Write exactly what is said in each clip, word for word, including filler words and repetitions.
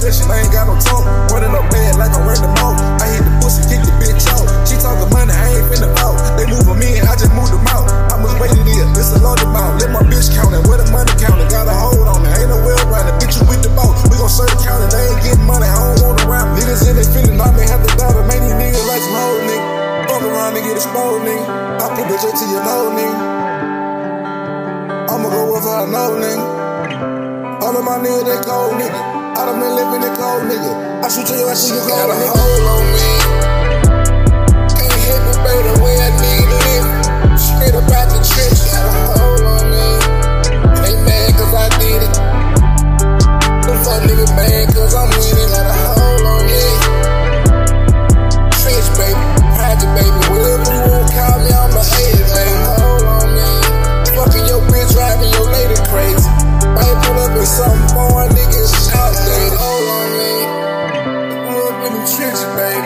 discussion, I ain't got no talk. Running up bad like I'm running mouth. I hit the pussy, kick the bitch out. She talking money, I ain't finna out. They moving me and I just moved them out. How much weight it is? It's a lot amount. Let my bitch count it. Where the money counting? Got a hold on it. Ain't no way around it. Bitch, you with the boat. We gon' serve the county. They ain't getting money. I don't want to rap. Niggas in they feeling. I may have to doubt it. Man, these niggas like some old nigga. Fuck around and get exposed, nigga. I put bitch up to your nose, nigga. I'ma go with her, I know, nigga. All of my niggas, they cold, nigga. I done been living in cold, nigga. I shoot to your ass, you got a hold on me. Can't hit me, baby, the way I need to live. Straight up out the trench, got a hold on me. They mad cause I did it. Them fuck niggas mad cause I'm winning. Got a hold on me. Trench, baby, project, baby. Whatever you want, call me, I'm a hater, baby. Hold on me. Fucking your bitch, driving your lady crazy. Might pull up in something foreign, niggas outdated. Hold on me. Pull up in the trenches, baby.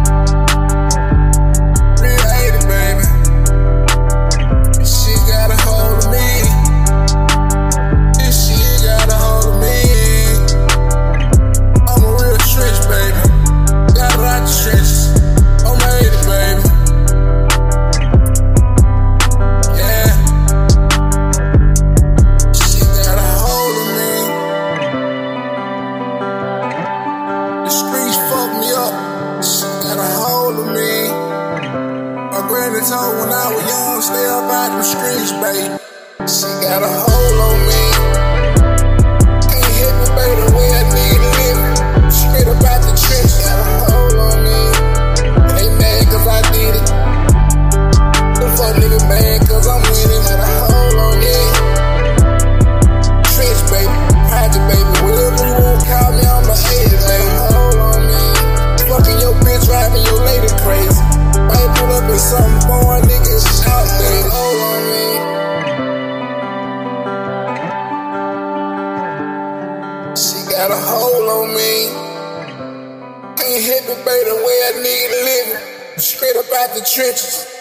Real hater, baby. This shit got a hold of me. This shit got a hold of me. I'm a real trench, baby. Got it out the trenches. I'm a hater, baby. Yeah. Shit got a hold of me. The streets fucked me up. Shit got a hold of me. My granny told when I was young, stay up out them streets, baby. She got a hold on me. Can't hit me, baby, the way I need to live. Straight up out the trench, got a hold on me. They mad cause I did it. Them fuck niggas mad cause I'm winning. Got a hold on me. Trench, baby, project, baby. Whatever you want, call me, I'm a hater, baby. Hold on me. Fucking your bitch, driving your lady crazy. Might pull up in something foreign, niggas outdated. Hold on me. She got a hold on me. Can't hit me, baby, the way I need to live. Straight up out the trenches.